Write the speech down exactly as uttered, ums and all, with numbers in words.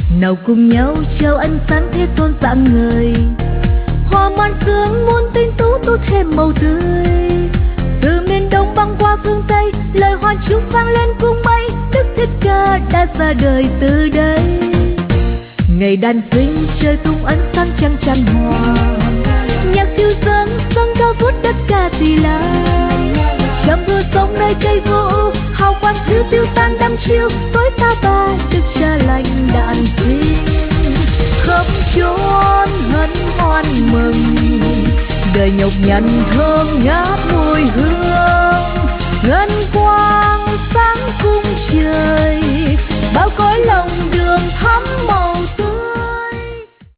nào cùng nhau chào ánh sáng thế tôn rạng ngời. Hoa man sương muôn tinh tú tô thêm màu tươi, từ miền đông băng qua phương tây, lời hoan chúc vang lên cung mây. Đức Thích Ca đã ra đời từ đây, ngày đàn sinh trời tung ánh sáng trăng tràn hòa, nhạc siêu dâng dâng cao vút đất ca Tỳ La. Trầm mưa sông nơi cây gỗ, hào quang thiếu tiêu tan đăm chiêu, tối ta ba Đức Cha lành đàn sinh. Khắp chốn hân hoan mừng, đời nhọc nhằn thơm ngát mùi hương, ngân quang sáng cung trời, bao cõi lòng đường thắm màu.